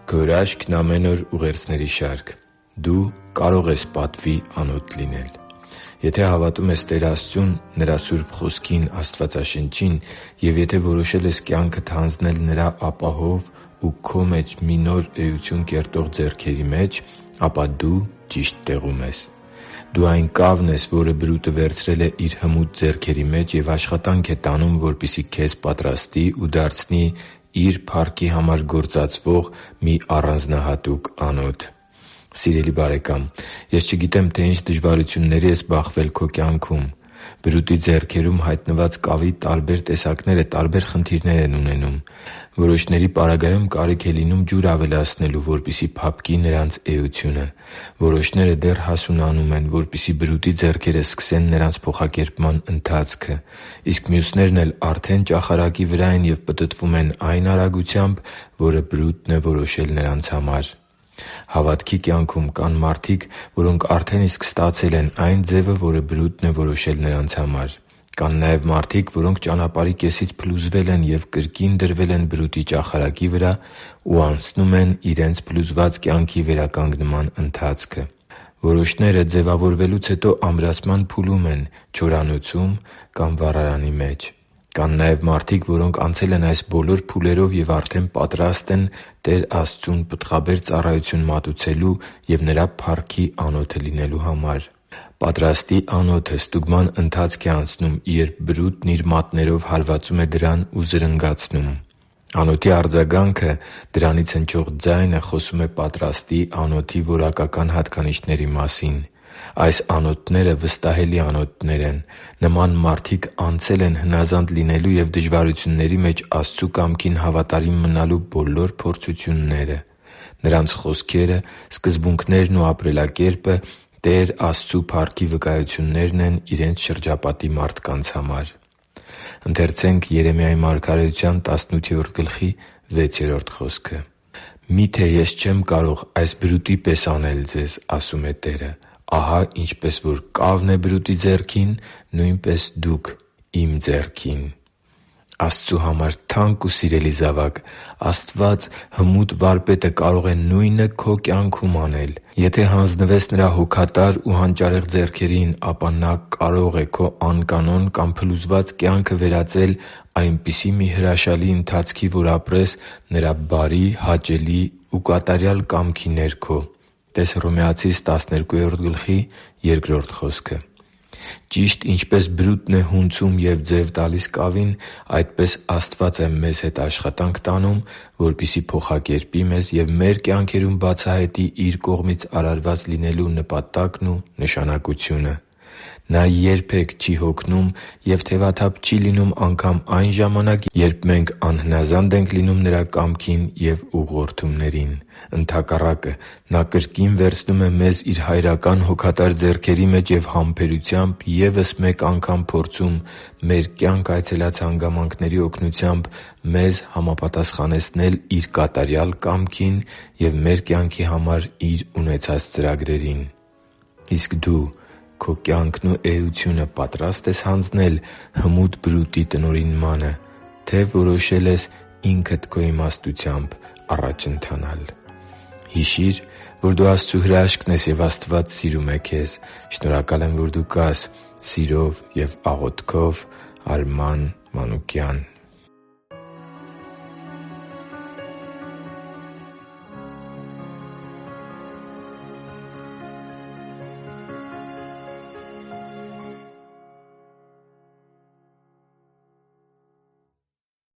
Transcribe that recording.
Քո հրաշքն ամեն օր ուղերձների շարք։ Դու կարող ես պատվի անոթ լինել։ Եթե հավատում ես Տեր Աստծուն, Նրա Սուրբ Խոսքին, Աստվածաշնչին, և եթե որոշել ես կյանքդ հանձնել Նրա ապահով ու քո մեջ մի նոր էություն կերտող ձեռքերի մեջ, ապա դու ճիշտ տեղում ես։ Դու այն կավն ես, որը բրուտը վերցրել է իր հմուտ ձեռքերի մեջ և աշխատանք է տանում, որպեսզի քեզ պատրաստի ու դարձնի իր փառքի համար գործածվող մի առանձնահատուկ անոթ։ Սիրելի՛ բարեկամ, ես չգիտեմ, թե ինչ դժվարությունների ես բախվել քո կյանքում։ Բրուտի ձեռքերում հայտնված կավի տարբեր տեսակները տարբեր խնդիրներ են ունենում։ Որոշների պարագայում կարիք է լինում ջուր ավելացնելու, որպեսզի փափկի նրանց էությունը։ Որոշները դեռ հասունանում են, որպեսզի բրուտի ձեռքերը սկսեն նրանց փոխակերպման ընթացքը, իսկ մյուսներն էլ արդեն ճախարակի վրա են և պտտվում են այն արագությամբ, որը բրուտն է որոշել նրանց համար։ Հավատքի կյանքում կան մարդիկ, որոնք արդեն իսկ ստացել են այն ձևը, որը բրուտն է որոշել նրանց համար։ Կան նաև մարդիկ, որոնք ճանապարհի կեսից փլուզվել են և կրկին դրվել են բրուտի ճախարակի վրա ու անցնում են իրենց փլուզված կյանքի վերականգնման ընթացքը։ Որոշները ձևավորվելուց հետո ամրացման փուլում են՝ չորանոցում կամ վառարանի մեջ։ Կան նաև մարդիկ, որոնք անցել են այս բոլոր փուլերով և արդեն պատրաստ են Տեր Աստծուն պտղաբեր ծառայություն մատուցելու և Նրա փառքի անոթը լինելու համար։ Պատրաստի անոթը ստուգման ընթացք է անցնում, երբ բրուտն իր մատներով հարվածում է դրան ու զրնգացնում։ Անոթի արձագանքը, դրանից հնչող ձայնը խոսում է պատրաստի անոթի որակական հատկանիշների մասին։ Այս անոթները վստահելի անոթներ են։ Նման մարդիկ անցել են հնազանդ լինելու և դժվարությունների մեջ Աստծու կամքին հավատարիմ մնալու բոլոր փորձությունները։ Նրանց խոսքերը, սկզբունքներն ու ապրելակերպը Տեր Աստծու փառքի վկայություններն են իրենց շրջապատի մարդկանց համար։ «Մի՛թե ես չեմ կարող այս բրուտի պես անել ձեզ, ասում է Տերը. ահա ինչպես որ կավն է բրուտի ձեռքին, նույնպես դուք Իմ ձեռքին» (Երեմիա 18․6)։ Աստծու համար թանկ ու սիրելի՛ զավակ, Աստված՝ հմուտ Վարպետը, կարող է նույնը քո կյանքում անել։ Եթե հանձնվես Նրա հոգատար ու հանճարեղ ձեռքերին, ապա Նա կարող է քո անկանոն կամ փլուզված կյանքը վերածել այնպիսի մի հրաշալի ընթացքի, որ ապրես Նրա բարի, հաճելի ու կատարյալ կամքի ներքո (տե՛ս Հռոմեացիս 12:2 խոսքը)։ Ճիշտ ինչպես բրուտն է հունցում և ձև տալիս կավին, այդպես Աստված է մեզ հետ աշխատանք տանում, որպեսզի փոխակերպի մեզ և մեր կյանքերում բացահայտի Իր կողմից արարված լինելու նպատակն ու նշանակությունը։ Նա երբե՛ք չի հոգնում և թևաթափ չի լինում անգամ այն ժամանակ, երբ մենք անհնազանդ ենք լինում Նրա կամքին և ուղղորդումներին։ Ընդհակառակը, Նա կրկին վերցնում է մեզ Իր հայրական հոգատար ձեռքերի մեջ և համբերությամբ ևս մեկ անգամ փորձում մեր կյանք այցելած հանգամանքների օգնությամբ մեզ համապատասխանեցնել Իր կատարյալ կամքին և մեր կյանքի համար Իր ունեցած ծրագրերին։ Իսկ դու քո կյանքն ու էությունը պատրա՞ստ ես հանձնել հմուտ բրուտի տնօրինմանը, թե՞ որոշել ես ինքդ քո իմաստությամբ առաջ ընթանալ։ Հիշի՛ր, որ դու Աստծո հրաշքն ես, և Աստված սիրում է քեզ։ Շնորհակալ եմ, որ դու կա՛ս։ Սիրով և աղոթքով, Արման Մանուկյան։